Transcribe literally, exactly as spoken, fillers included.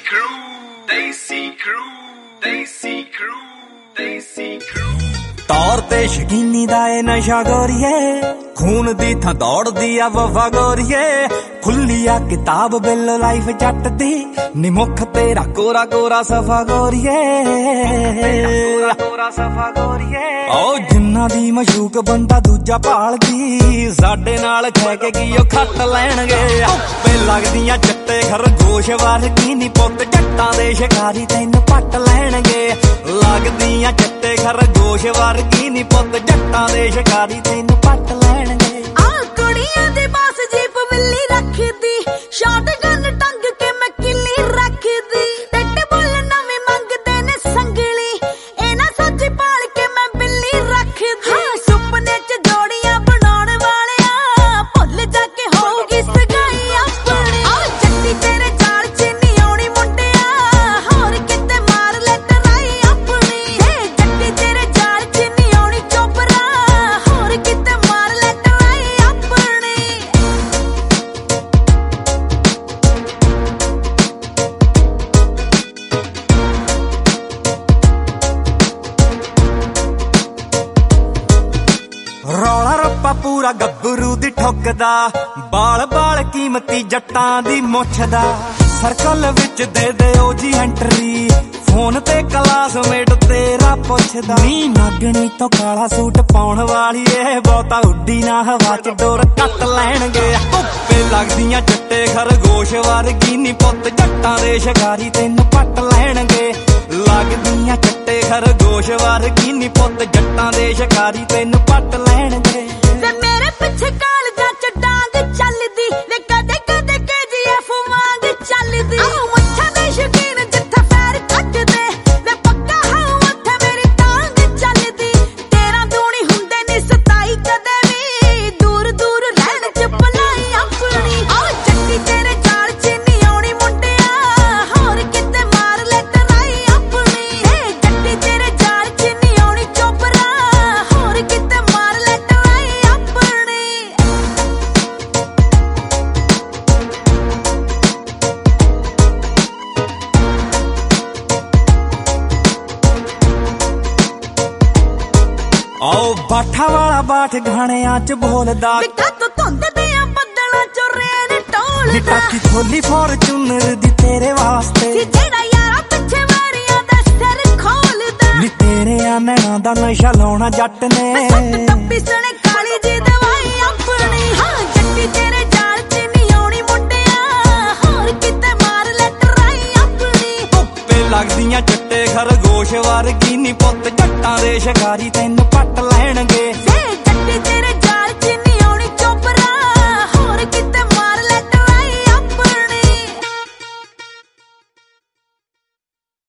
crew, Desi crew, Desi crew, Desi crew। तौर ते शकीनी दा ए नशा गोरिए, खून दी थां दौड़दी आ वफा गोरिए। खुली आ किताब बिलो लाइफ जट दी, निमुख तेरा कोरा कोरा सफा गोरिए। ओ जिन्ना दी मशूक बंदा दूजा भालदी, साडे नाल खै के की ओ खट लैणगे। पे लगदियां चट्टे खरगोश वर्गी नी पुत्त जट्टां दे शिकारी तैनूं पट लैणगे। लगदियां चट्टे खरगोश वर्गी नी पुत्त जट्टां दे शिकारी तैनूं पट लैणगे। आ कुड़ियां दे बास जीप बिल्ली रखदी, शॉटगन टंग के मैं किल्ली रखदी। टेट बुल नवीं मंगदे ने संगली, ए ना सोची पाल के मैं बिल्ली रखदी। हाँ सुपने च जोड़ियां बनाउण वालिया, भुल जा के होगी सगाई अपनी। आ जट्टी तेरे जाल च नहीं आउणी मुंडिया, होर किते मार ले टराई अपनी। हे जट्टी तेरे जाल च नहीं आउणी चोपरा, होर किते मार ले टराई अपनी। रौला रप्पा पूरा गब्बरू दी ठोकदा, बाल बाल कीमती जट्टां दी मुछदा। सर्कल विच दे दे ओ जी एंट्री, फोन ते क्लासमेट तेरा पुछदा। नी नागणी तो काला सूट पाउण वाली ए, बहुता उड्डी ना हवा च डोर कट लैणगे। धुप्पे लगदियां चट्टे खरगोश वर्गी नी पुत्त जट्टां दे शिकारी तैनूं पट लैणगे। लगदियां चट्टे खरगोश वर्गी नी पुत्त जट्टां दे शिकारी तैनूं पट लैणगे। वे मेरे पिछे कालजां च डांग चलदी, वे कदे कदे के जी एफ वांग चलदी। आओ मच्छा दे शौकीन जिथे पैर कटदे, वे पक्का हां उत्थे मेरी टांग चलदी। तेरा दूनी हुंदे नी सताई कदे भी, दूर दूर रहण च भलाई अपनी। आओ जट्टी तेरे जाल च नहीं आउणी मुंडिया, होर किते मार ले टराई अपनी। हे जट्टी तेरे जाल च नहीं आउणी चोपरा, होर किते मार ले टराई अपनी। आओ बाठा वाला बाट घाणियां च बोलदा, विखा तो धुंद दियां बदलां चों रेन ढोलदा। टाकी खोली फॉर्चूनर दी तेरे वास्ते, सी जेड़ा यारा पिछे वारियां दा सिर खोलदा। नी तेरे आ नैणां दा नशा लाउणा जट ने। सट टप्पी सने काली जी दवाई अपनी। हाँ जट्टी तेरे जाल च नहीं आउणी मुंडिया, होर किते मार ले टराई अपनी। धुप्पे लगदियां चट्टे खरगोश वर्गी नी पुत्त जट्टां दे शिकारी तैनूं पट लैणगे। हे जट्टी तेरे